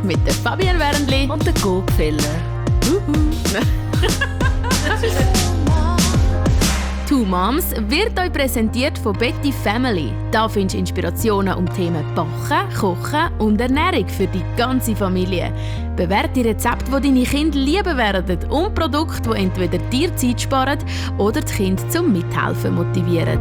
mit der Fabienne Wernli und der Gopfeller. Two Moms wird euch präsentiert von Betty Family. Da findest du Inspirationen um Themen Backen, Kochen und Ernährung für die ganze Familie. Bewährte Rezepte, die deine Kinder lieben werden und Produkte, die entweder dir Zeit sparen oder die Kinder zum Mithelfen motivieren.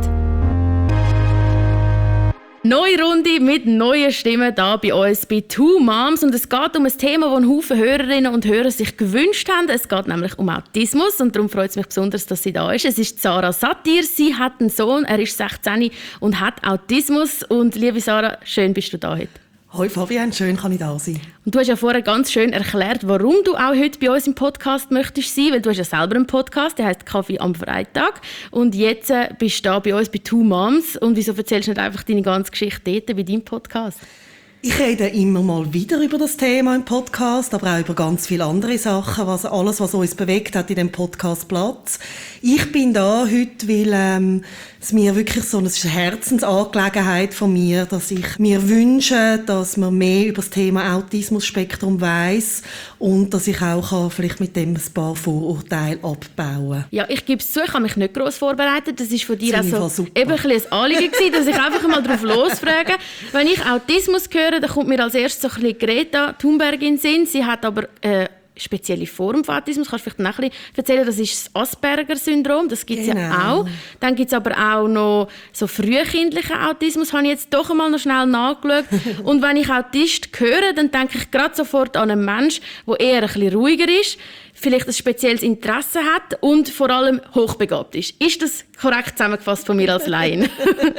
Neue Runde mit neuen Stimmen hier bei uns bei Two Moms. Und es geht um ein Thema, das ein Haufen Hörerinnen und Hörer sich gewünscht haben. Es geht nämlich um Autismus und darum freut es mich besonders, dass sie da ist. Es ist Sarah Satir. Sie hat einen Sohn, er ist 16 und hat Autismus. Und liebe Sarah, schön bist du da heute. Hoi Fabienne, schön kann ich da sein. Und du hast ja vorher ganz schön erklärt, warum du auch heute bei uns im Podcast möchtest sein, weil du hast ja selber einen Podcast, der heisst «Kaffee am Freitag». Und jetzt bist du da bei uns bei Two Moms. Und wieso erzählst du nicht einfach deine ganze Geschichte dort bei deinem Podcast? Ich rede immer mal wieder über das Thema im Podcast, aber auch über ganz viele andere Sachen, alles, was uns bewegt, hat in dem Podcast Platz. Ich bin da heute, weil es mir wirklich so eine Herzensangelegenheit von mir, dass ich mir wünsche, dass man mehr über das Thema Autismus-Spektrum weiss und dass ich auch vielleicht mit dem ein paar Vorurteile abbauen kann. Ja, ich gebe es zu, ich habe mich nicht gross vorbereitet. Das war von dir auch so super. Eben ein bisschen ein Anliegen gewesen, dass ich einfach mal drauf losfrage. Wenn ich Autismus höre, dann kommt mir als erstes so ein bisschen Greta Thunberg in den Sinn. Sie hat aber spezielle Form von Autismus. Kannst du vielleicht noch ein bisschen erzählen? Das ist das Asperger-Syndrom. Das gibt es ja auch. Dann gibt es aber auch noch so frühkindlichen Autismus. Habe ich jetzt doch einmal noch schnell nachgeschaut. Und wenn ich Autist höre, dann denke ich gerade sofort an einen Menschen, der eher ein bisschen ruhiger ist, vielleicht ein spezielles Interesse hat und vor allem hochbegabt ist. Ist das korrekt zusammengefasst von mir als Laien?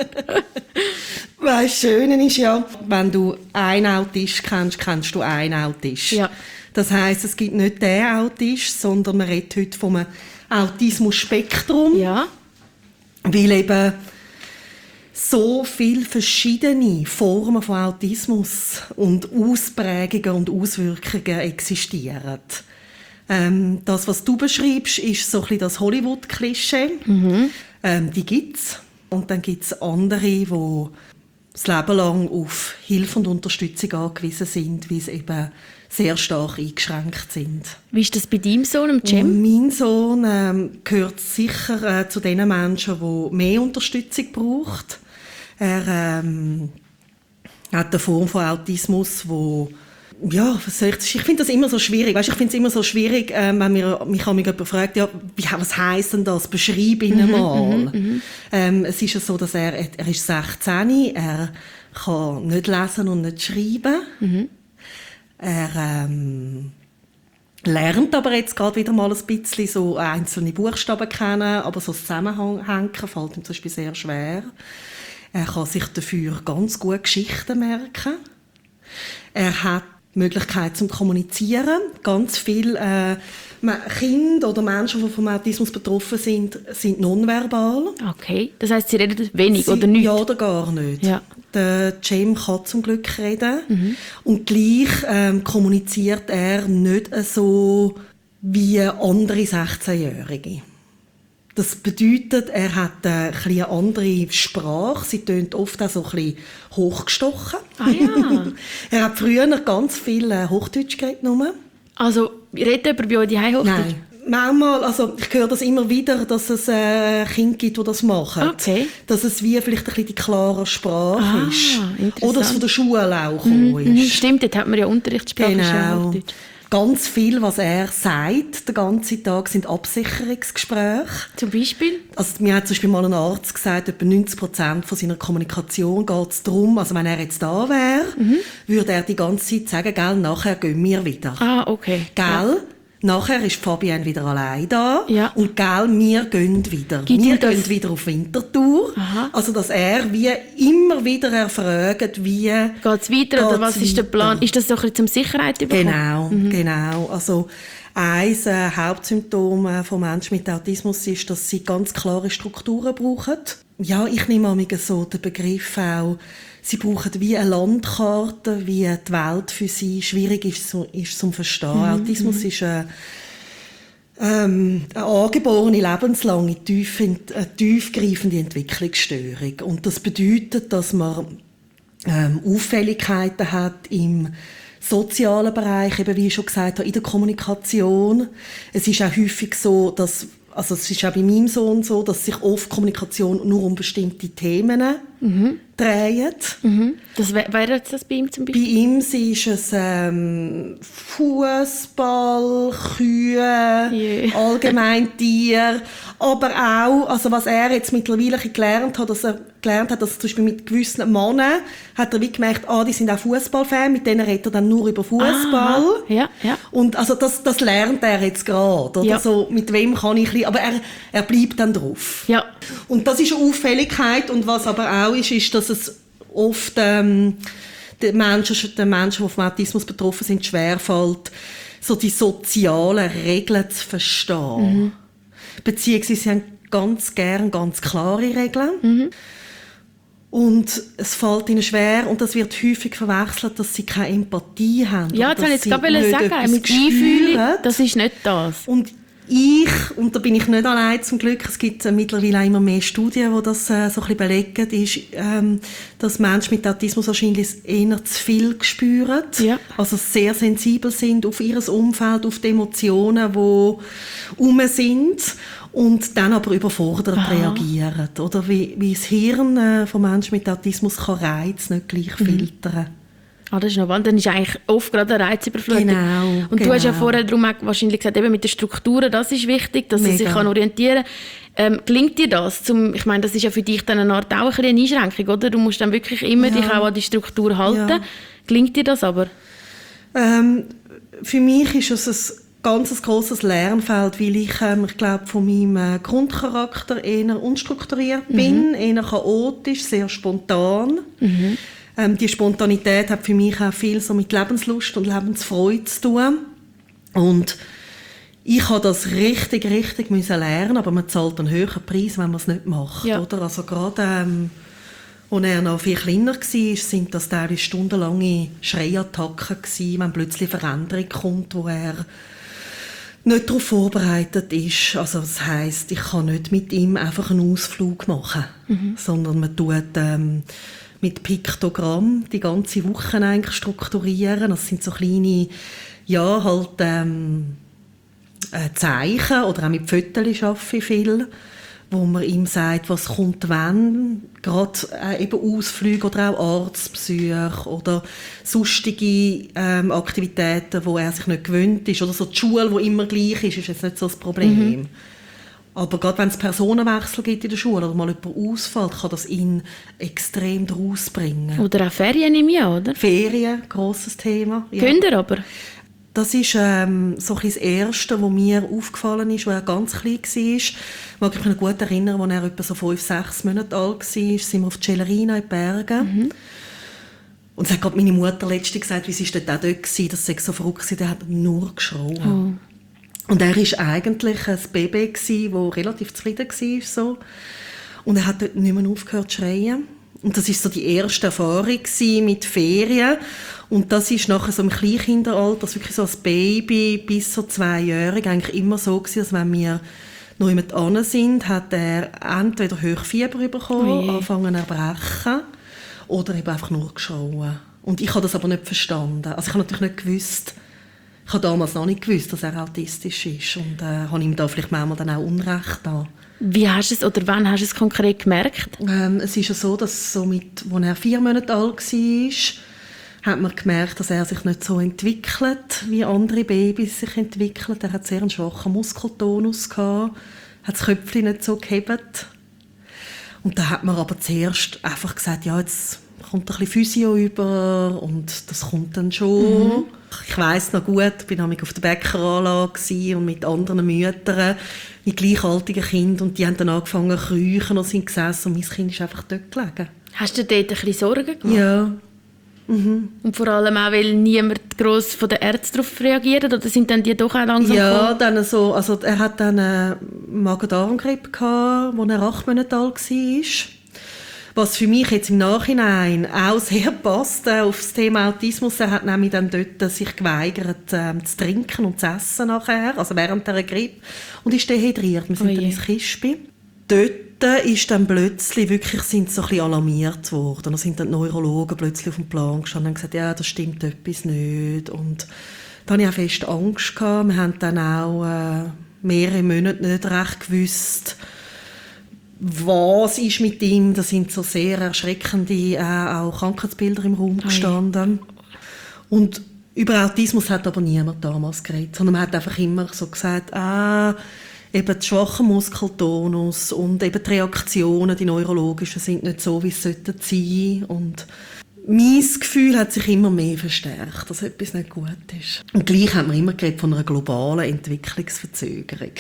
Das Schöne ist ja, wenn du einen Autist kennst, kennst du einen Autist. Ja. Das heisst, es gibt nicht den Autist, sondern man redet heute vom Autismus-Spektrum. Ja. Weil eben so viele verschiedene Formen von Autismus und Ausprägungen und Auswirkungen existieren. Das, was du beschreibst, ist so ein bisschen das Hollywood-Klischee. Mhm. Die gibt's. Und dann gibt es andere, die das Leben lang auf Hilfe und Unterstützung angewiesen sind, weil sie eben sehr stark eingeschränkt sind. Wie ist das bei deinem Sohn, Cem? Mein Sohn gehört sicher zu den Menschen, die mehr Unterstützung braucht. Er hat eine Form von Autismus, wo ja, ich finde das immer so schwierig. Weißt, ich finde es immer so schwierig, wenn mich jemand fragt, ja, was heisst denn das? Beschreib ihn mal. Es ist ja so, dass er ist 16, er kann nicht lesen und nicht schreiben. Er lernt aber jetzt gerade wieder mal ein bisschen so einzelne Buchstaben kennen, aber so das Zusammenhängen fällt ihm zum Beispiel sehr schwer. Er kann sich dafür ganz gut Geschichten merken. Er hat die Möglichkeit zum Kommunizieren. Ganz viele Kinder oder Menschen, die vom Autismus betroffen sind nonverbal. Okay, das heisst, sie reden wenig oder nichts? Ja, oder gar nicht. Ja. Der Cem kann zum Glück reden. Und gleich kommuniziert er nicht so wie andere 16-Jährige. Das bedeutet, er hat eine andere Sprache. Sie tönt oft auch so ein bisschen hochgestochen. Ah ja. Er hat früher ganz viel Hochdeutsch geredet. Also, redet jemand bei euch die Hochdeutsch? Nein. Manchmal, also ich höre das immer wieder, dass es Kinder gibt, die das machen. Okay. Dass es wie vielleicht ein bisschen die klare Sprache ist. Oder es von der Schule auch ist. Stimmt, dort hat man ja Unterrichtssprache. Genau. Ganz viel, was er sagt, den ganzen Tag, sind Absicherungsgespräche. Zum Beispiel? Also, mir hat zum Beispiel mal ein Arzt gesagt, etwa 90% von seiner Kommunikation geht es darum, also wenn er jetzt da wäre, würde er die ganze Zeit sagen, gell, nachher gehen wir wieder. Ah, okay. Gell? Ja. Nachher ist Fabienne wieder allein da. Ja. Und gell, wir gehen wieder. Wir gehen wieder auf Winterthur. Aha. Also, dass er wie immer wieder erfragt, wie geht's weiter oder was ist der Plan? Ist das so ein bisschen zum Sicherheit bekommen? Genau. Also, ein Hauptsymptom von Menschen mit Autismus ist, dass sie ganz klare Strukturen brauchen. Ja, ich nehme manchmal so den Begriff auch, sie brauchen wie eine Landkarte, wie die Welt für sie schwierig ist zum Verstehen. Autismus ist eine angeborene, lebenslange, tiefgreifende Entwicklungsstörung. Und das bedeutet, dass man Auffälligkeiten hat im sozialen Bereich, eben wie ich schon gesagt habe, in der Kommunikation. Es ist auch häufig so, dass, also es ist auch bei meinem Sohn so, dass sich oft Kommunikation nur um bestimmte Themen dreht. Das wäre jetzt das bei ihm zum Beispiel? Bei ihm ist es Fußball, Kühe, allgemein Tier, aber auch, also was er jetzt mittlerweile gelernt hat, dass zum Beispiel mit gewissen Männern hat er wie gemerkt, die sind auch Fußballfans, mit denen redet er dann nur über Fußball. Ja. Und also das lernt er jetzt gerade, oder? Ja. So, mit wem kann ich ein bisschen, aber er bleibt dann drauf. Ja. Und das ist eine Auffälligkeit, und was aber auch ist, dass es oft den Menschen, die vom Autismus betroffen sind, schwerfällt, so die sozialen Regeln zu verstehen. Beziehungsweise sie haben ganz gerne ganz klare Regeln. Und es fällt ihnen schwer, und das wird häufig verwechselt, dass sie keine Empathie haben. Ja, das wollte ich jetzt gerade sagen, mit Einfühlung, das ist nicht das. Und da bin ich nicht allein zum Glück, es gibt mittlerweile auch immer mehr Studien, die das so ein bisschen belegen, ist, dass Menschen mit Autismus wahrscheinlich eher zu viel spüren, also sehr sensibel sind auf ihr Umfeld, auf die Emotionen, die rum sind, und dann aber überfordert reagieren. Oder wie das Hirn von Menschen mit Autismus kann Reize nicht gleich filtern. Das ist noch wahr. Dann ist eigentlich oft gerade eine Reizüberflutung. Genau. Und du hast ja vorher darum auch wahrscheinlich gesagt, eben mit den Strukturen, das ist wichtig, dass er sich orientieren kann. Gelingt dir das? Ich meine, das ist ja für dich dann eine Art auch eine Einschränkung, oder? Du musst dann wirklich immer dich auch an die Struktur halten. Ja. Gelingt dir das aber? Für mich ist es ein ganz grosses Lernfeld, weil ich glaube, von meinem Grundcharakter eher unstrukturiert bin, eher chaotisch, sehr spontan. Die Spontanität hat für mich auch viel so mit Lebenslust und Lebensfreude zu tun. Und ich habe das richtig müssen lernen, aber man zahlt einen höheren Preis, wenn man es nicht macht. Ja. Oder? Also gerade, als er noch viel kleiner war, sind das teilweise stundenlange Schreiattacken gewesen, wenn plötzlich eine Veränderung kommt, wo er nicht darauf vorbereitet ist. Also das heisst, ich kann nicht mit ihm einfach einen Ausflug machen, sondern man tut mit Piktogramm die ganze Woche eigentlich strukturieren. Das sind so kleine, Zeichen, oder auch mit Fotos arbeite ich viel, wo man ihm sagt, was kommt wann, gerade eben Ausflüge oder auch Arztbesuche oder sonstige Aktivitäten, wo er sich nicht gewöhnt ist, oder so die Schule, die immer gleich ist jetzt nicht so das Problem. Aber gerade wenn es Personenwechsel gibt in der Schule oder mal jemand ausfällt, kann das ihn extrem rausbringen. Oder auch Ferien im Jahr, oder? Ferien, grosses Thema. Ja. Könnt ihr aber? Das ist so ein das Erste, was mir aufgefallen ist, als er ganz klein war. Ich kann mich gut erinnern, als er etwa so 5-6 Monate alt war, sind wir auf die Celerina in den Bergen. Und es hat gerade meine Mutter letztens gesagt, wie sie dort auch dort war, das sei so verrückt, der hat nur geschrien. Und er war eigentlich ein Baby, das relativ zufrieden war. So. Und er hat dort nicht mehr aufgehört zu schreien. Und das war so die erste Erfahrung mit Ferien. Und das ist nachher so im Kleinkindalter, also wirklich so als Baby bis so 2-jährig eigentlich immer so gewesen, dass wenn wir noch jemand an sind, hat er entweder Hochfieber bekommen, angefangen zu erbrechen oder eben einfach nur geschrien. Und ich habe das aber nicht verstanden. Also ich habe natürlich nicht gewusst, ich habe damals noch nicht gewusst, dass er autistisch ist und habe ihm da vielleicht manchmal dann auch Unrecht da. Wie hast du es, oder wann hast du es konkret gemerkt? Es ist ja so, dass als er 4 Monate alt war, hat man gemerkt, dass er sich nicht so entwickelt, wie andere Babys sich entwickeln. Er hat sehr einen schwachen Muskeltonus gehabt, hat das Köpfchen nicht so gehebt. Und da hat man aber zuerst einfach gesagt, ja, jetzt kommt ein bisschen Physio über und das kommt dann schon. Ich weiss noch gut, ich war auf der Bäckeranlage und mit anderen Müttern, mit gleichaltrigen Kindern, und die haben dann angefangen zu kriechen und sind gesessen und mein Kind ist einfach dort gelegen. Hast du dort ein bisschen Sorgen gemacht? Ja. Und vor allem auch, weil niemand gross von den Ärzten darauf reagiert, oder sind dann die doch auch langsam gekommen? Dann so, also er hat dann Magen-Darm-Grippe gehabt, als er 8 Monate alt war. Was für mich jetzt im Nachhinein auch sehr passt auf das Thema Autismus. Er hat nämlich dann dort sich geweigert zu trinken und zu essen nachher, also während der Grippe, und ist dehydriert. Wir sind dann ins Kispi. Dort ist dann plötzlich wirklich, sind so ein bisschen alarmiert worden. Da sind dann die Neurologen plötzlich auf dem Plan gestanden und haben gesagt, ja, da stimmt etwas nicht. Und da hatte ich auch fest Angst gehabt. Wir haben dann auch mehrere Monate nicht recht gewusst, was ist mit ihm. Da sind so sehr erschreckende auch Krankheitsbilder im Raum gestanden. Und über Autismus hat aber niemand damals geredet, sondern man hat einfach immer so gesagt, eben der schwache Muskeltonus und eben die Reaktionen, die neurologischen, sind nicht so, wie es sein sollten. Und mein Gefühl hat sich immer mehr verstärkt, dass etwas nicht gut ist. Und gleich hat man immer geredet von einer globalen Entwicklungsverzögerung.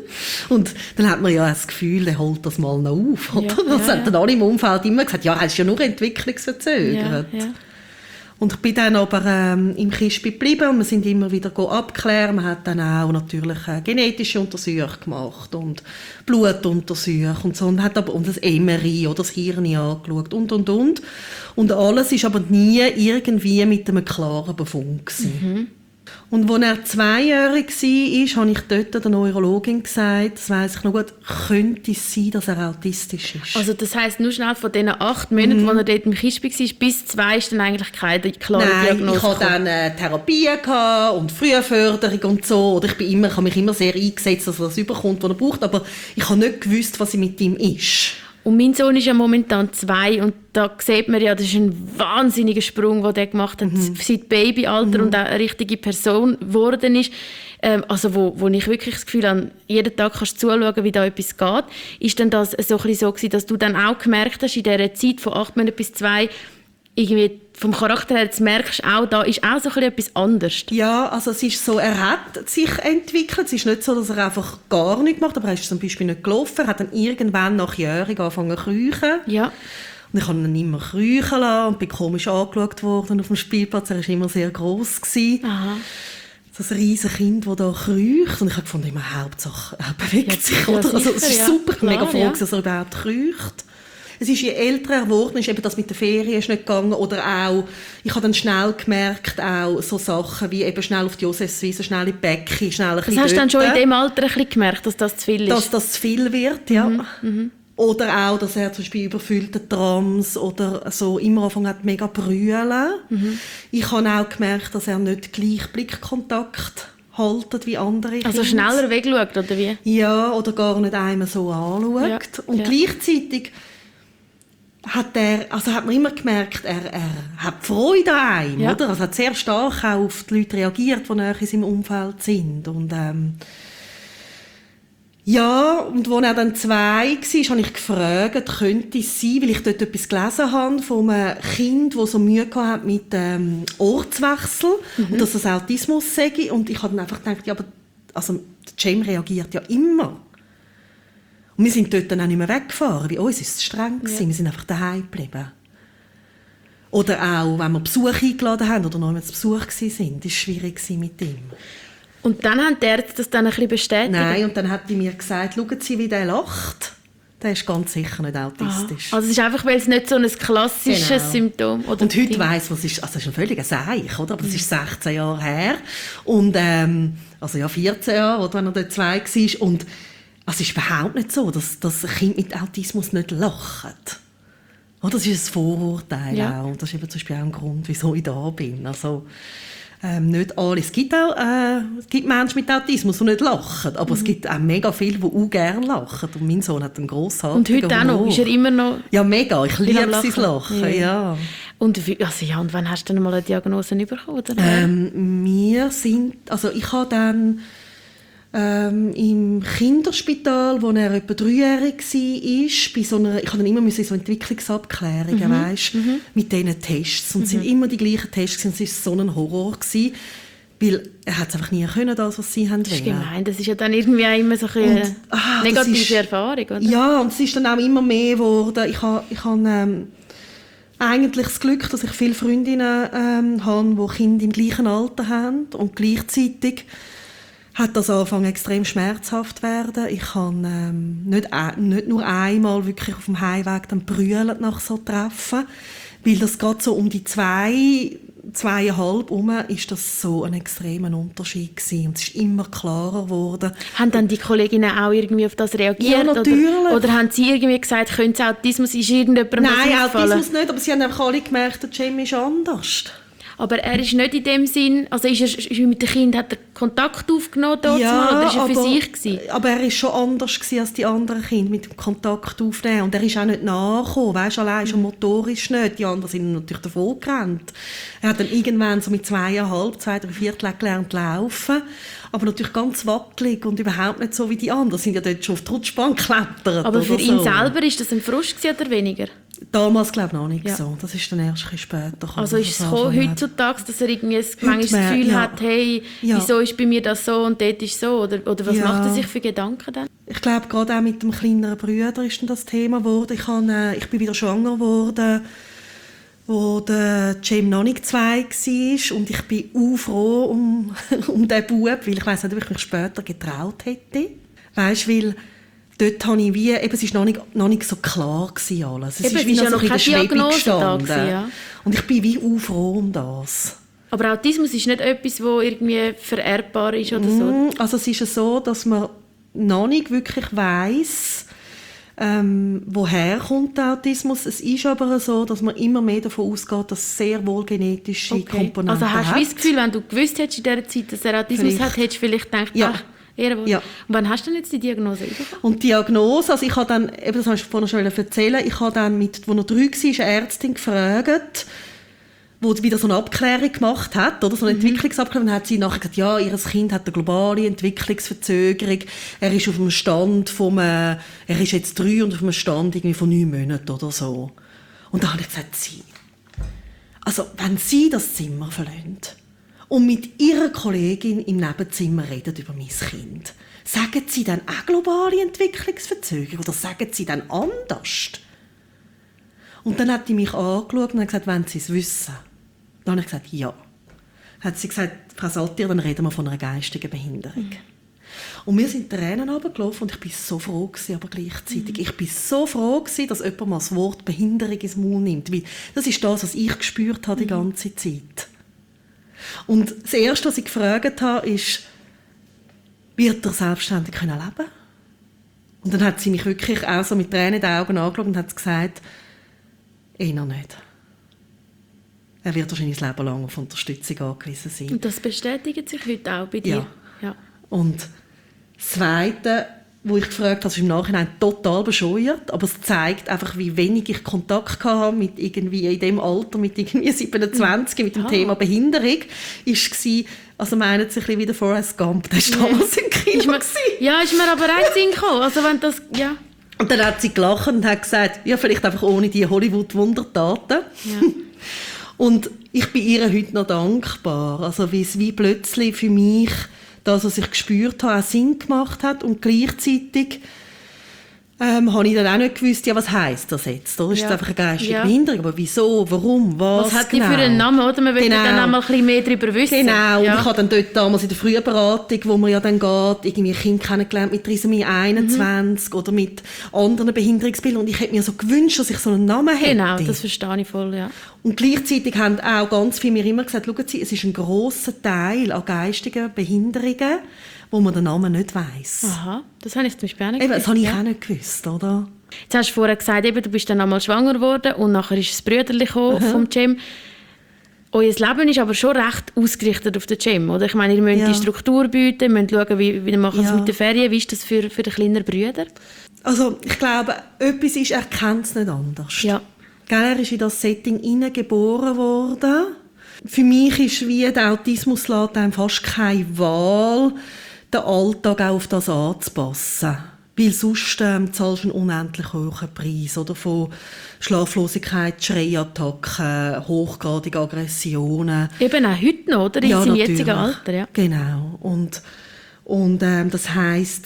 Und dann hat man ja das Gefühl, der holt das mal noch auf. Oder? Das haben dann alle im Umfeld immer gesagt, ja, er ist ja nur entwicklungsverzögert. Ja. Und ich bin dann aber im Kispi geblieben und wir sind immer wieder abklären. Man hat dann auch natürlich genetische Untersuchungen gemacht und Blutuntersuchungen und so. Und hat aber das MRI oder das Hirn angeschaut und. Und alles ist aber nie irgendwie mit einem klaren Befund gewesen. Und als er 2-jährig war, habe ich dort der Neurologin gesagt, das weiss ich noch gut, könnte es sein, dass er autistisch ist. Also das heisst, nur schnell von diesen 8 Monaten, wo er dort im Kispi war, bis 2 ist dann eigentlich keine klare Diagnose. Nein, ich hatte dann Therapien und Frühförderung und so. Oder ich habe mich immer sehr eingesetzt, dass er das überkommt, was er braucht. Aber ich habe nicht gewusst, was mit ihm ist. Und mein Sohn ist ja momentan 2 und da sieht man ja, das ist ein wahnsinniger Sprung, den er gemacht hat, seit Babyalter und auch eine richtige Person geworden ist. Also wo ich wirklich das Gefühl habe, jeden Tag kannst du zuschauen, wie da etwas geht. Ist denn das so ein bisschen so gewesen, dass du dann auch gemerkt hast, in dieser Zeit von 8 Monaten bis 2, irgendwie vom Charakter her, jetzt merkst du auch, da ist auch so ein bisschen etwas anderes. Ja, also es ist so, er hat sich entwickelt. Es ist nicht so, dass er einfach gar nichts macht, aber er ist zum Beispiel nicht gelaufen. Er hat dann irgendwann nach Jahren angefangen zu kriechen. Ja. Und ich habe ihn immer kriechen lassen und bin komisch angeschaut worden auf dem Spielplatz. Er war immer sehr gross gewesen. Aha. Das riesige Kind, das da kriecht. Und ich habe gefunden, immer Hauptsache, er bewegt sich. Oder? Sicher, also, es ist super, klar, mega froh, dass er überhaupt kriecht. Es ist, je älter er geworden ist, eben das mit der Ferien ist nicht gegangen, oder auch, ich habe dann schnell gemerkt, auch so Sachen wie eben schnell auf die Josefswiese, schnell in die Bäcke, schnell ein bisschen Das hast du dann schon in dem Alter ein bisschen gemerkt, dass das zu viel ist? Dass das zu viel wird, ja. Oder auch, dass er zum Beispiel überfüllte Trams oder so immer angefangen hat, mega brüllen. Ich habe auch gemerkt, dass er nicht gleich Blickkontakt haltet wie andere Kinder. Also schneller wegschaut, oder wie? Ja, oder gar nicht einmal so anschaut. Ja. Und gleichzeitig hat man immer gemerkt, er hat Freude an einem, oder? Also hat sehr stark auch auf die Leute reagiert, die nahe in seinem Umfeld sind. Und ja, und als er dann 2 war, habe ich gefragt, könnte es sein, weil ich dort etwas gelesen habe von einem Kind, das so Mühe hatte mit Ortswechsel und dass das Autismus sei. Und ich habe dann einfach gedacht, ja, aber also, der Cem reagiert ja immer. Und wir sind dort dann auch nicht mehr weggefahren. Bei uns war es streng. Ja. Wir sind einfach daheim geblieben. Oder auch, wenn wir Besuch eingeladen haben oder noch zu Besuch waren, war es schwierig mit ihm. Und dann haben die Ärzte das dann ein bisschen bestätigt? Nein, und dann hat die mir gesagt, schauen Sie, wie der lacht. Der ist ganz sicher nicht autistisch. Also es ist einfach, weil es nicht so ein klassisches Symptom ist. Und heute weiss was ist, also das ist ein völliger Seich, oder? Aber das ist 16 Jahre her. Und, also ja, 14 Jahre, oder, wenn er dort 2 war. Und es ist überhaupt nicht so, dass Kinder mit Autismus nicht lachen. Oh, das ist ein Vorurteil auch. Und das ist eben zum Beispiel auch ein Grund, wieso ich da bin. Also, nicht alle. Es gibt Menschen mit Autismus, die nicht lachen. Aber es gibt auch mega viele, die auch gerne lachen. Und mein Sohn hat einen grossartigen Und heute auch noch? Ist er immer noch? Ja, mega. Ich liebe sein Lachen. Ja. Und wann hast du denn mal eine Diagnose bekommen? Ich habe dann im Kinderspital, wo er etwa 3-jährig war, ich habe dann immer so Entwicklungsabklärungen, mit diesen Tests. Und es sind immer die gleichen Tests und es war so ein Horror gewesen, weil er hat es einfach nie können, das, was sie haben. Das ist gemein, das ist ja dann irgendwie auch immer so eine negative Erfahrung, oder? Ja, und es ist dann auch immer mehr geworden. Ich habe eigentlich das Glück, dass ich viele Freundinnen habe, die Kinder im gleichen Alter haben und gleichzeitig hat das angefangen extrem schmerzhaft werden. Ich habe nicht nur einmal wirklich auf dem Heimweg dann brüllt nach so Treffen, weil das geht so um die 2 2,5 herum ist das so ein extremer Unterschied gewesen. Und es ist immer klarer geworden. Haben dann die Kolleginnen auch irgendwie auf das reagiert? Ja, natürlich. Oder haben sie irgendwie gesagt, könnte es Autismus, ist irgendjemandem Nein, aufgefallen? Autismus nicht, aber sie haben einfach alle gemerkt, der Jim ist anders. Aber er ist nicht in dem Sinn, also ist er mit dem Kind, hat er Kontakt aufgenommen dort mal, oder ist er für sich gewesen? Aber er war schon anders gewesen als die anderen Kinder mit dem Kontakt aufnehmen. Und er ist auch nicht nachgekommen, weisst, allein schon motorisch nicht. Die anderen sind natürlich davon gerannt. Er hat dann irgendwann so mit 2,5, 2,75 gelernt zu laufen. Aber natürlich ganz wackelig und überhaupt nicht so wie die anderen. Sind ja dort schon auf die Rutschbahn geklettert. Aber für oder ihn so. selber ist das ein Frust gewesen, oder weniger? Damals glaube ich noch nicht Ja. so. Das ist dann erst ein bisschen später gekommen. Also ist es gekommen, heutzutage, dass er irgendwie manchmal das mehr, Gefühl ja. hat, hey, Ja. wieso ist bei mir das so und dort ist so? Oder was Ja. macht er sich für Gedanken dann? Ich glaube, gerade auch mit dem kleineren Bruder ist dann das Thema geworden. Ich bin wieder schwanger geworden, wo der Jim noch nicht 2 war. Und ich bin froh um diesen Bub, weil ich weiss nicht, ob ich mich später getraut hätte. Weisst, weil dort habe ich wie, eben, es war noch nicht so klar gewesen alles. Es Eben, ist wie es ist noch ja so noch in der keine Schwebe Diagnose da gestanden. gewesen, ja. Und ich bin wie froh um das. Aber Autismus ist nicht etwas, das irgendwie vererbbar ist oder so? Also es ist ja so, dass man noch nicht wirklich weiss, woher kommt der Autismus. Es ist aber so, dass man immer mehr davon ausgeht, dass es sehr wohl genetische Komponenten Also hast du hat. das Gefühl, wenn du gewusst hättest in dieser Zeit, dass er Autismus Vielleicht. hat, hättest du vielleicht gedacht, Ja. ach, eher wohl. Ja. Und wann hast du denn jetzt die Diagnose bekommen? Und die Diagnose, also ich habe dann, eben das habe ich vorhin schon erzählen, ich habe dann, als er 3 war, eine Ärztin gefragt, die wieder so eine Abklärung gemacht hat, oder so eine Entwicklungsabklärung, und hat sie nachher gesagt, ja, ihr Kind hat eine globale Entwicklungsverzögerung, er ist auf dem Stand er ist jetzt 3 und auf dem Stand irgendwie von 9 Monaten oder so. Und da habe ich gesagt, also wenn sie das Zimmer verlassen und mit ihrer Kollegin im Nebenzimmer reden über mein Kind, sagen sie dann auch globale Entwicklungsverzögerung oder sagen sie dann anders? Und dann hat sie mich angeschaut und hat gesagt, wenn sie es wissen. Dann habe ich gesagt, ja. Hat sie gesagt, Frau Saltier, dann reden wir von einer geistigen Behinderung. Und mir sind Tränen runtergelaufen und ich war so froh gewesen, aber gleichzeitig. Ich war so froh gewesen, dass jemand mal das Wort Behinderung ins Maul nimmt. Weil das ist das, was ich gespürt habe die ganze Zeit. Und das Erste, was ich gefragt habe, ist, wird er selbstständig leben können? Und dann hat sie mich wirklich auch so mit Tränen in den Augen angeschaut und hat gesagt, noch nicht. Er wird wahrscheinlich das Leben lang auf Unterstützung angewiesen sein. Und das bestätigt sich heute auch bei dir? Ja. Und das Zweite, wo ich gefragt habe, ist im Nachhinein total bescheuert, aber es zeigt einfach, wie wenig ich Kontakt hatte mit irgendwie in dem Alter, mit irgendwie 27, mit dem Thema Behinderung, war, also meinen Sie ein bisschen wie der Forrest Gump, der war damals im Kino. Ja, ist mir aber auch Sinn gekommen. Also wenn das, ja. Und dann hat sie gelacht und hat gesagt, ja, vielleicht einfach ohne die Hollywood-Wundertaten. Ja. Und ich bin ihr heute noch dankbar. Also wie es wie plötzlich für mich das, was ich gespürt habe, auch Sinn gemacht hat. Und gleichzeitig habe ich dann auch nicht gewusst, ja, was heisst das jetzt? Oder ist das einfach eine geistige Behinderung? Aber wieso, warum, was hat genau? die für einen Namen, oder? Man will dann auch mal ein bisschen mehr darüber wissen. Genau, und ja. ich habe dann dort damals in der Frühberatung, wo man ja dann geht, irgendwie ein Kind kennengelernt mit Trisomie 21 oder mit anderen Behinderungsbildern. Und ich hätte mir so gewünscht, dass ich so einen Namen hätte. Genau, das verstehe ich voll, ja. Und gleichzeitig haben auch ganz viele mir immer gesagt, schauen Sie, es ist ein grosser Teil an geistigen Behinderungen, wo man den Namen nicht weiss. Aha, das habe ich zum Beispiel auch nicht Eben, das habe ich ja. auch nicht gewusst, oder? Jetzt hast du vorher gesagt, eben, du bist dann einmal schwanger geworden und nachher ist das Brüderli vom Cem. Euer Leben ist aber schon recht ausgerichtet auf den Cem, oder? Ich meine, ihr müsst die Struktur bieten, ihr müsst schauen, wie machen Sie mit den Ferien. Wie ist das für den kleinen Brüder? Also, ich glaube, etwas ist, er kennt es nicht anders. Ja. Er ist in das Setting hineingeboren worden. Für mich ist wie der Autismus lässt einem fast keine Wahl, den Alltag auch auf das anzupassen. Weil sonst zahlst du einen unendlich hohen Preis. Oder von Schlaflosigkeit, Schreiattacken, hochgradige Aggressionen. Eben auch heute noch, oder? In Ja, seinem natürlich. jetzigen Alter, ja. Genau. Und das heisst,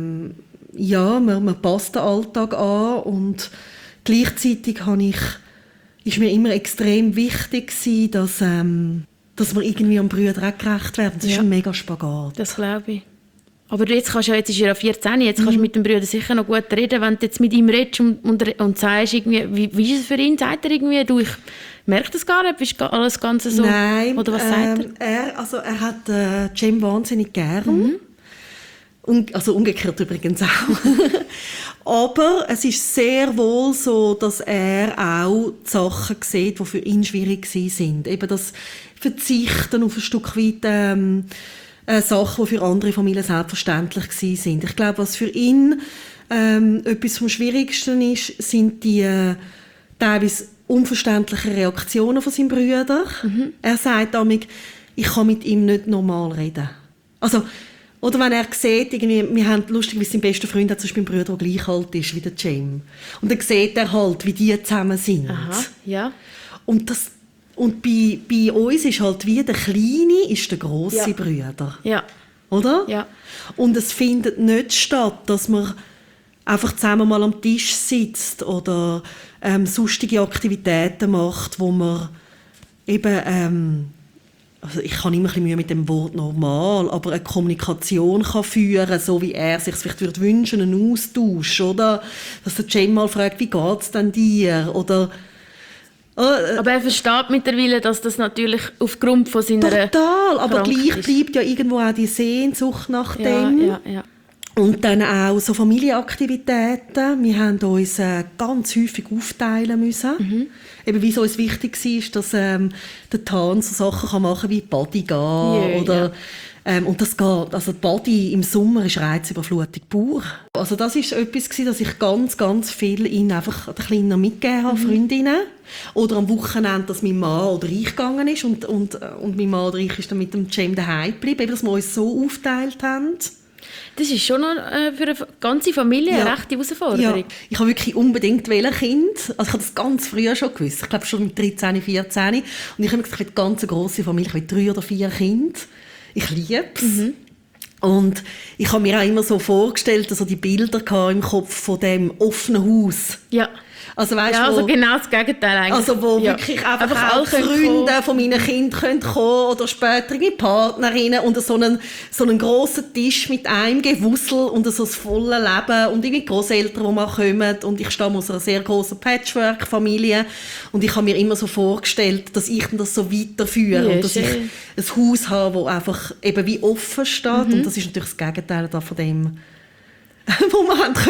ja, man passt den Alltag an und gleichzeitig ist mir immer extrem wichtig gewesen, dass wir irgendwie am Brüder auch gerecht werden. Das ist ein mega Spagat. Das glaube ich. Aber jetzt ist er ja 14, jetzt kannst du mit dem Bruder sicher noch gut reden, wenn du jetzt mit ihm redest und sagst, irgendwie, wie ist es für ihn? Sagt er irgendwie, du, ich merke das gar nicht, ist alles ganz so? Nein, oder was sagt er? Er hat Cem wahnsinnig gern. Also umgekehrt übrigens auch. Aber es ist sehr wohl so, dass er auch die Sachen sieht, die für ihn schwierig sind. Eben das Verzichten auf ein Stück weit Sachen, die für andere Familien selbstverständlich sind. Ich glaube, was für ihn etwas vom Schwierigsten ist, sind die teilweise unverständlichen Reaktionen von seinem Bruder. Er sagt damit, ich kann mit ihm nicht normal reden. Also, oder wenn er sieht, irgendwie, wir haben lustigerweise seinen besten Freund, hat zum Beispiel einen Bruder, der gleich alt ist wie der Cem. Und dann sieht er halt, wie die zusammen sind. Aha, ja. Und bei uns ist halt wie der Kleine ist der grosse Bruder. Ja. Oder? Ja. Und es findet nicht statt, dass man einfach zusammen mal am Tisch sitzt oder sonstige Aktivitäten macht, wo man eben, also ich habe immer ein bisschen Mühe mit dem Wort normal, aber eine Kommunikation kann führen, so wie er sich vielleicht würde wünschen, einen Austausch, oder? Dass der Cem mal fragt, wie geht's denn dir? Oder aber er versteht mittlerweile, dass das natürlich aufgrund von seiner total, aber Krankheit gleich ist. bleibt ja irgendwo auch die Sehnsucht nach dem. Ja. Und dann auch so Familienaktivitäten. Wir haben uns ganz häufig aufteilen müssen. Eben, wie es uns wichtig war, dass der Tan so Sachen machen kann, wie Body gehen. Oder, und das geht. Also Body im Sommer ist Reizüberflutung pur. Also das war etwas, dass ich ganz, ganz viel ihnen einfach den Kleinen mitgegeben habe, Freundinnen. Oder am Wochenende, dass mein Mann oder ich gegangen ist und mein Mann oder ich ist dann mit dem Cem daheim geblieben, dass wir uns so aufteilt haben. Das ist schon noch für eine ganze Familie eine rechte Herausforderung. Ja. Ich habe wirklich unbedingt Kind. Also ich habe das ganz früh schon gewusst. Ich glaube schon mit 13, 14. Und ich habe mir gesagt, ich will eine ganz grosse Familie. Ich will 3 oder 4 Kinder. Ich liebe es. Und ich habe mir auch immer so vorgestellt, also die Bilder im Kopf von dem offenen Haus. Ja. Also, weißt, also genau das Gegenteil eigentlich. Also wo wirklich einfach auch Freunde von meinen Kindern kommen oder später meine Partnerinnen und so einen grossen Tisch mit einem Gewussel und so das volle Leben und irgendwie Grosseltern, die mal kommen und ich stamme aus einer sehr grossen Patchwork-Familie und ich habe mir immer so vorgestellt, dass ich das so weiterführe und dass ich ein Haus habe, das einfach eben wie offen steht und das ist natürlich das Gegenteil von dem, wo wir leben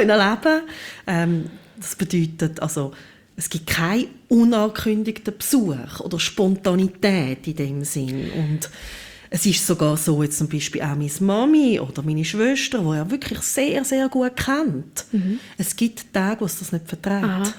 können. Das bedeutet, also, es gibt keinen unangekündigten Besuch oder Spontanität in dem Sinn. Und es ist sogar so, jetzt zum Beispiel auch meine Mami oder meine Schwester, die er wirklich sehr, sehr gut kennt. Es gibt Tage, wo es das nicht verträgt. Aha.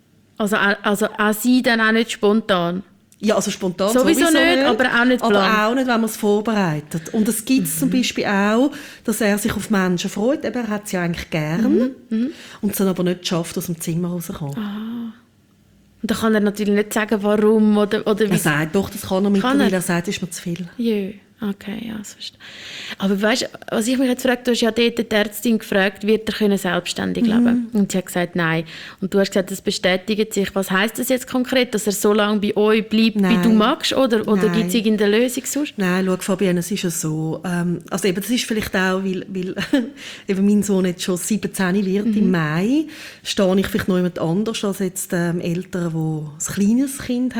Also auch sie dann auch nicht spontan? Ja, also spontan sowieso nicht, aber auch nicht aber plan. auch nicht, wenn man es vorbereitet. Und es gibt zum Beispiel auch, dass er sich auf Menschen freut. Eben, er hat sie ja eigentlich gern. Und es dann aber nicht schafft, aus dem Zimmer rauszukommen. Und dann kann er natürlich nicht sagen, warum oder wie. Er sagt doch, das kann er mittlerweile. Er sagt, es ist mir zu viel. Jö. Okay, ja, das verstehe. Aber weißt, was ich mich jetzt frage, du hast ja dort die Ärztin gefragt, wird er selbstständig leben? Und sie hat gesagt, nein. Und du hast gesagt, das bestätigt sich. Was heisst das jetzt konkret, dass er so lange bei euch bleibt, wie du magst? Oder gibt es irgendeine Lösung sonst? Nein, schau, Fabienne, es ist ja so. Also eben, das ist vielleicht auch, weil eben mein Sohn jetzt schon 17 wird im Mai, stehe ich vielleicht noch jemand anders als jetzt Eltern, die ein kleines Kind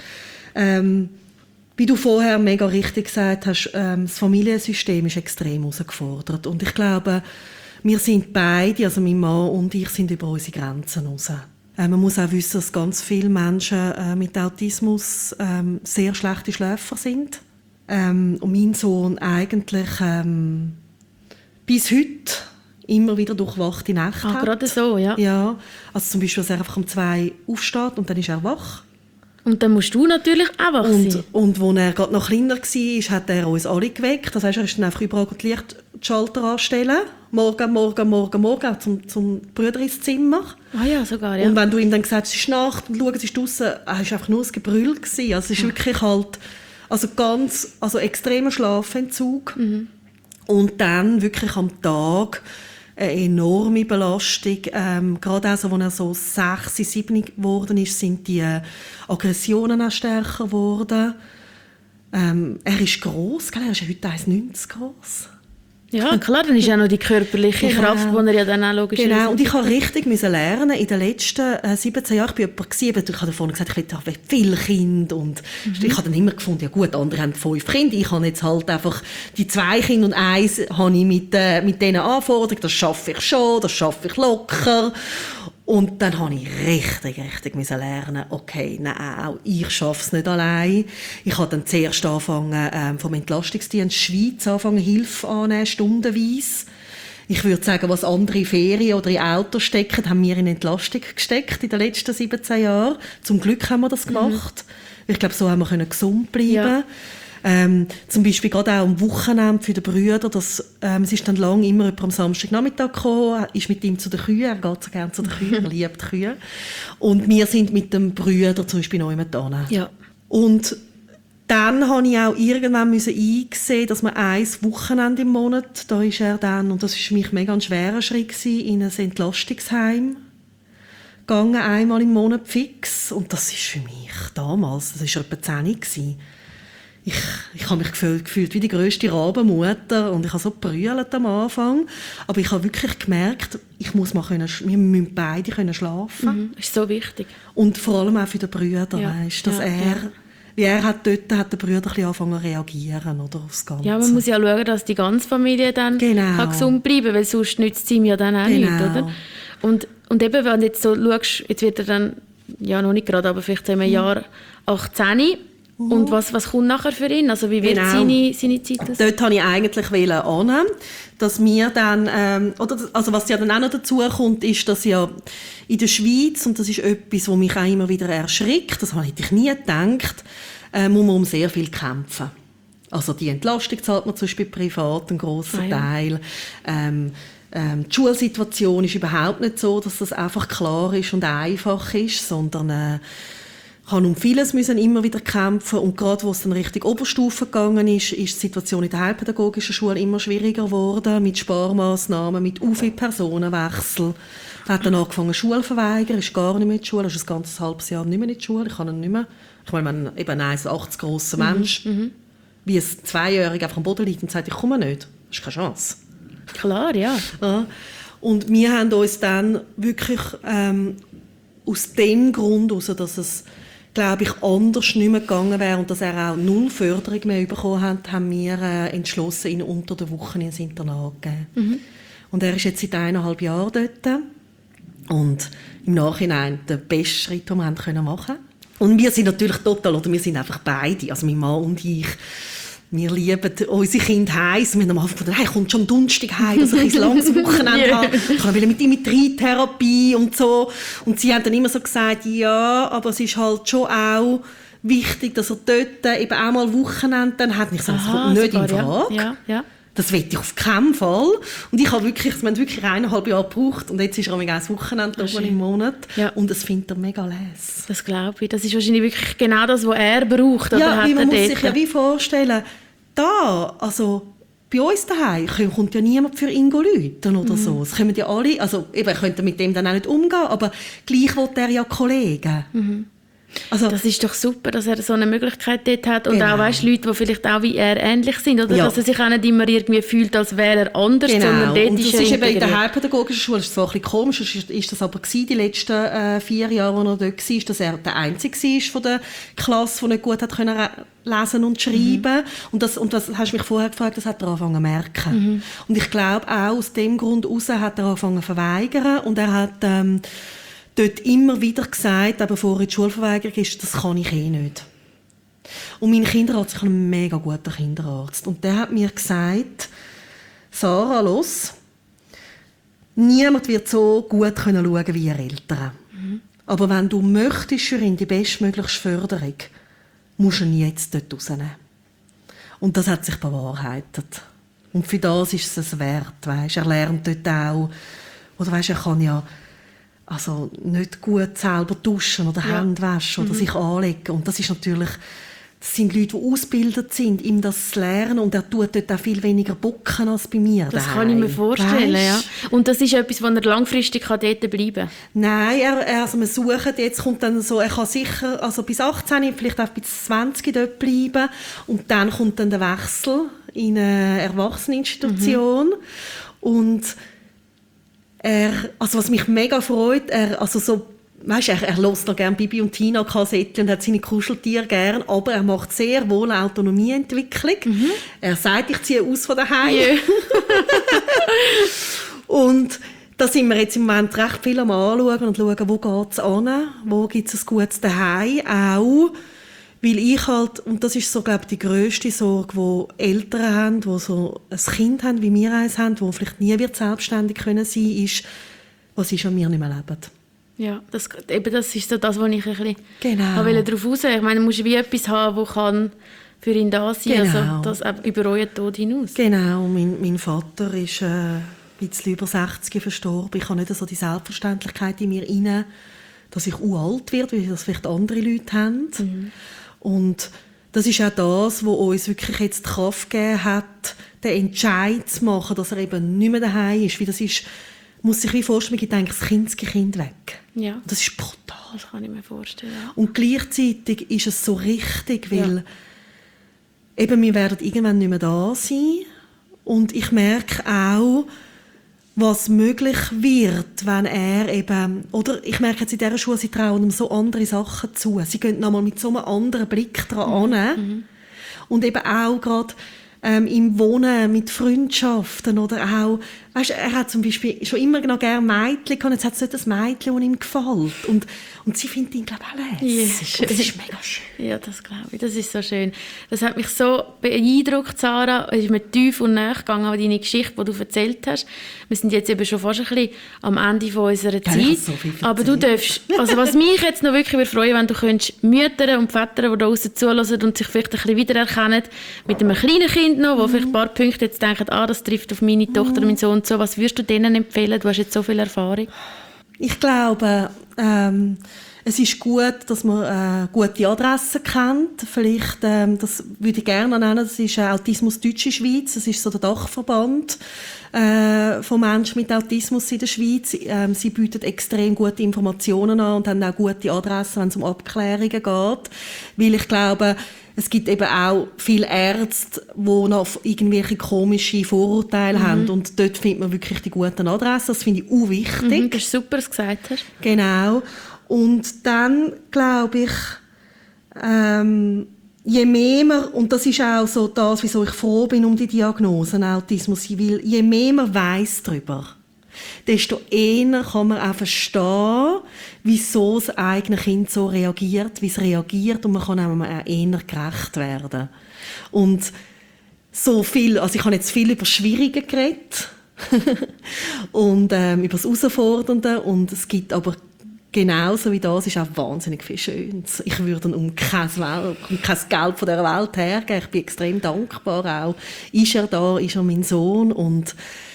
haben. Wie du vorher mega richtig gesagt hast, das Familiensystem ist extrem herausgefordert. Und ich glaube, wir sind beide, also mein Mann und ich, sind über unsere Grenzen raus. Man muss auch wissen, dass ganz viele Menschen mit Autismus sehr schlechte Schläfer sind. Und mein Sohn eigentlich bis heute immer wieder durchwachte Nächte hat. Gerade so, ja. Ja, also zum Beispiel, dass er einfach um 2 aufsteht und dann ist er wach. Und dann musst du natürlich auch wach sein. Und als er gerade noch kleiner war, hat er uns alle geweckt. Das heisst, er ist dann einfach überall die Lichtschalter anstellen. Morgen, auch zum Bruder ins Zimmer. Ah ja, sogar, ja. Und wenn du ihm dann gesagt hast, es ist Nacht und schau, es ist draussen, es war einfach nur ein Gebrüll gewesen. Also es ist wirklich halt, also extremer Schlafentzug. Und dann wirklich am Tag eine enorme Belastung. Gerade auch so, als er so 6, 7 geworden ist, sind die Aggressionen auch stärker geworden. Er ist gross, er ist heute 1,90 gross. Ja, klar, dann ist auch noch die körperliche Kraft, die er ja dann auch logisch Genau, und ich habe richtig lernen in den letzten 17 Jahren. Ich war jemand, ich habe vorhin gesagt, ich will viele Kinder. Und ich habe dann immer gefunden, ja gut, andere haben 5 Kinder. Ich habe jetzt halt einfach die 2 Kinder und 1 habe ich mit diesen Anforderungen. Das schaffe ich schon, das schaffe ich locker. Und dann habe ich richtig lernen, okay, nein, auch ich schaffe es nicht allein. Ich habe dann zuerst angefangen, vom Entlastungsdienst Schweiz Hilfe annehmen, stundenweise. Ich würde sagen, was andere in Ferien oder in Autos stecken, haben wir in Entlastung gesteckt in den letzten 17 Jahren. Zum Glück haben wir das gemacht. Ich glaube, so haben wir gesund bleiben. Ja. Zum Beispiel gerade auch am Wochenende für die Brüder, es ist dann lange immer jemand am Samstagnachmittag gekommen, ist mit ihm zu den Kühen, er geht so gerne zu den Kühen, er liebt die Kühe. Und wir sind mit dem Brüder zum Beispiel noch immer da. Ja. Und dann habe ich auch irgendwann eingesehen, dass man ein Wochenende im Monat, da ist er dann, und das war für mich mega ein schwerer Schritt gewesen, in ein Entlastungsheim gegangen, einmal im Monat fix. Und das ist für mich damals, das war etwa 10 gewesen. Ich habe mich gefühlt wie die grösste Rabenmutter und ich habe so gebrüllt am Anfang. Aber ich habe wirklich gemerkt, wir müssen beide schlafen. Das ist so wichtig. Und vor allem auch für den Brüder, weißt, dass er hat der Brüder ein bisschen angefangen zu reagieren, oder, aufs Ganze. Ja, man muss ja schauen, dass die ganze Familie dann kann gesund bleiben kann, weil sonst nützt es ihm ja dann auch nicht, oder? Und eben, wenn du jetzt so schaust, jetzt wird er dann, ja noch nicht gerade, aber vielleicht in einem Jahr 18. Und was kommt nachher für ihn? Also wie wird seine Zeit aus? Dort wollte ich eigentlich annehmen, dass wir dann, also was ja dann auch noch dazu kommt, ist, dass ja in der Schweiz, und das ist etwas, was mich auch immer wieder erschrickt, das hätte ich nie gedacht, muss man um sehr viel kämpfen. Also die Entlastung zahlt man zum Beispiel privat, einen grossen Teil. Die Schulsituation ist überhaupt nicht so, dass das einfach klar ist und einfach ist, sondern habe um vieles immer wieder kämpfen, und gerade wo es dann Richtung Oberstufe gegangen ist die Situation in der heilpädagogischen Schule immer schwieriger geworden, mit Sparmaßnahmen, mit viel Personenwechsel. Er hat dann angefangen Schule zu verweigern, ist gar nicht mehr in die Schule, ist ein ganzes halbes Jahr nicht mehr in die Schule, ich kann ihn nicht mehr. Ich meine, eben ein 1,80 grosser Mensch, wie ein 2-Jähriger einfach am Boden liegt und sagt, ich komme nicht. Das ist keine Chance. Klar, ja. Und wir haben uns dann wirklich aus dem Grund heraus, dass es, glaube ich, anders nicht mehr gegangen wäre und dass er auch 0 Förderung mehr bekommen hat, haben wir entschlossen, ihn unter der Woche ins Internat zu geben. Und er ist jetzt seit 1,5 Jahren dort. Und im Nachhinein der beste Schritt, den wir machen können. Und wir sind natürlich wir sind einfach beide, also mein Mann und ich, wir lieben unsere Kinder heiß. Wir haben am Anfang gedacht, hey, kommt schon am Donnerstag heim, dass ich ein langes Wochenende habe. Ich wollte mit ihm in die Therapie und so. Und sie haben dann immer so gesagt, ja, aber es ist halt schon auch wichtig, dass er dort eben auch mal Wochenende dann hat. Und ich sage, das kommt nicht in Frage. Ja. Das will ich auf keinen Fall. Und wir haben wirklich 1,5 Jahre gebraucht. Und jetzt ist er ein Wochenende im Monat. Ja. Und das findet er mega les. Das glaube ich. Das ist wahrscheinlich wirklich genau das, was er braucht. Ja, man muss sich ja wie vorstellen, also bei uns daheim kommt ja niemand für ihn läuten oder so. Es kommen ja alle, also eben, könnte mit dem dann auch nicht umgehen, aber gleich will er ja Kollegen. Also, das ist doch super, dass er so eine Möglichkeit dort hat und auch Leute, die vielleicht auch wie er ähnlich sind, oder? Ja. Dass er sich auch nicht immer irgendwie fühlt, als wäre er anders, sondern dort und ist das ist eben in der heilpädagogischen Schule, das ist zwar ein bisschen komisch, ist das aber die letzten 4 Jahre, als er dort war, dass er der Einzige war von der Klasse, der nicht gut hat können lesen und schreiben. Und das hast du mich vorher gefragt, das hat er angefangen zu merken. Und ich glaube auch aus dem Grund heraus hat er angefangen zu verweigern und er hat dort immer wieder gesagt, bevor er in die Schulverweigerung ist, das kann ich nicht. Und mein Kinderarzt ist ein mega guter Kinderarzt. Und der hat mir gesagt, Sarah, los, niemand wird so gut schauen können wie ihr Eltern. Aber wenn du möchtest für ihn die bestmögliche Förderung, musst du ihn jetzt dort rausnehmen. Und das hat sich bewahrheitet. Und für das ist es wert. Weißt? Er lernt dort auch, oder weißt, er kann ja also nicht gut selber duschen oder Hände waschen oder sich anlegen. Und das ist natürlich, das sind Leute, die ausgebildet sind, ihm das zu lernen. Und er tut dort auch viel weniger bocken als bei mir. Das kann ich mir vorstellen, ja. Und das ist etwas, wo er langfristig dort bleiben kann? Nein, wir suchen, jetzt kommt dann so, er kann sicher, also bis 18, vielleicht auch bis 20 dort bleiben. Und dann kommt dann der Wechsel in eine Erwachseneninstitution. Und was mich mega freut, er hört noch gerne Bibi und Tina Kassetten und hat seine Kuscheltiere gern, aber er macht sehr wohl Autonomieentwicklung. Er sagt, ich ziehe aus von daheim. Yeah. Und da sind wir jetzt im Moment recht viel am Anschauen und schauen, wo geht es hin, wo gibt es ein gutes Daheim, auch weil ich halt, und das ist so, glaube ich, die grösste Sorge, die Eltern haben, die so ein Kind haben, wie wir eins haben, das vielleicht nie wird selbstständig können sein, ist, was ist, wenn wir nicht mehr leben. Ja, das ist so das, was ich ein bisschen darauf raus wollte. Ich meine, du musst wie etwas haben, das kann für ihn da sein, also das über euren Tod hinaus. Genau, mein Vater ist ein bisschen über 60 verstorben. Ich habe nicht so die Selbstverständlichkeit in mir rein, dass ich uralt werde, wie das vielleicht andere Leute haben. Und das ist auch das, was uns wirklich jetzt die Kraft gegeben hat, den Entscheid zu machen, dass er eben nicht mehr daheim ist. Wie das ist, muss sich wie vorstellen, ich denke, das Kind weg. Ja. Das ist brutal. Das kann ich mir vorstellen. Ja. Und gleichzeitig ist es so richtig, weil eben, wir werden irgendwann nicht mehr da sein. Und ich merke auch, was möglich wird, wenn er eben, oder ich merke jetzt in dieser Schule, sie trauen ihm so andere Sachen zu. Sie gehen nochmal mit so einem anderen Blick daran an. Und eben auch gerade im Wohnen mit Freundschaften oder auch, weißt, er hat zum Beispiel schon immer noch gerne Mädchen gehabt, jetzt hat es nicht ein Mädchen, das ihm gefällt. Und sie findet ihn, glaube ich, auch lässig. Das ist mega schön. Ja, das glaube ich. Das ist so schön. Das hat mich so beeindruckt, Sarah. Es ist mir tief und nahe gegangen an deine Geschichte, die du erzählt hast. Wir sind jetzt eben schon fast ein bisschen am Ende von unserer Zeit. So aber du darfst, also was mich jetzt noch wirklich freuen, wenn du könntest Mütter und Väter, die da draussen zuhören und sich vielleicht ein bisschen wiedererkennen, mit einem kleinen Kind noch, wo vielleicht ein paar Punkte jetzt denken, das trifft auf meine Tochter oder meinen Sohn zu. Was würdest du denen empfehlen? Du hast jetzt so viel Erfahrung. Ich glaube, es ist gut, dass man eine gute Adresse kennt. Vielleicht, das würde ich gerne nennen, das ist Autismus Deutsche Schweiz. Das ist so der Dachverband von Menschen mit Autismus in der Schweiz. Sie bieten extrem gute Informationen an und haben auch gute Adressen, wenn es um Abklärungen geht. Weil ich glaube, es gibt eben auch viele Ärzte, die noch irgendwelche komische Vorurteile haben. Und dort findet man wirklich die guten Adressen. Das finde ich auch wichtig. Das ist super, was du gesagt hast. Genau. Und dann glaube ich, je mehr man, und das ist auch so das, wieso ich froh bin um die Diagnose Autismus, weil je mehr man weiss darüber, desto eher kann man auch verstehen, wieso das eigene Kind so reagiert, wie es reagiert, und man kann auch eher gerecht werden. Und so viel, also ich habe jetzt viel über Schwierige geredet und über das Herausfordernde, und es gibt aber genauso wie das ist auch wahnsinnig viel Schönes. Ich würde um kein Geld von dieser Welt hergeben. Ich bin extrem dankbar auch. Ist er da, ist er mein Sohn, und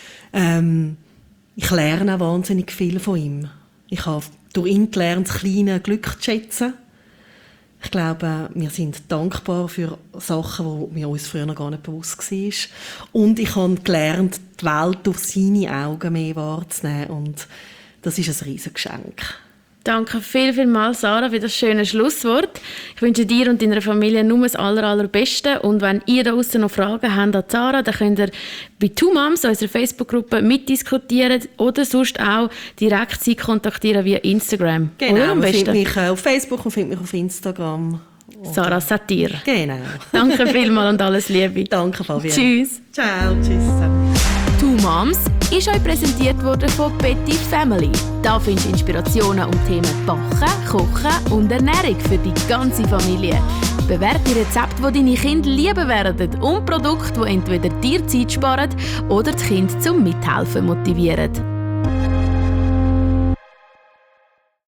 ich lerne auch wahnsinnig viel von ihm. Ich habe durch ihn gelernt, das kleine Glück zu schätzen. Ich glaube, wir sind dankbar für Sachen, die mir uns früher noch gar nicht bewusst waren. Und ich habe gelernt, die Welt durch seine Augen mehr wahrzunehmen. Und das ist ein riesiges Geschenk. Danke vielmals, Sarah, für das schöne Schlusswort. Ich wünsche dir und deiner Familie nur das Allerbeste. Und wenn ihr da draussen noch Fragen habt an Sarah, dann könnt ihr bei Two Moms, unserer Facebook-Gruppe, mitdiskutieren oder sonst auch direkt sie kontaktieren via Instagram. Genau, man findet mich auf Facebook und findet mich auf Instagram. Sarah Satir. Genau. Danke vielmals und alles Liebe. Danke, Fabian. Tschüss. Ciao, tschüss. Two Moms ist euch präsentiert worden von Petit Family. Da findest du Inspirationen um Themen Backen, Kochen und Ernährung für die ganze Familie. Bewährte Rezepte, die deine Kinder lieben werden, und Produkte, die entweder dir Zeit sparen oder das Kind zum Mithelfen motivieren.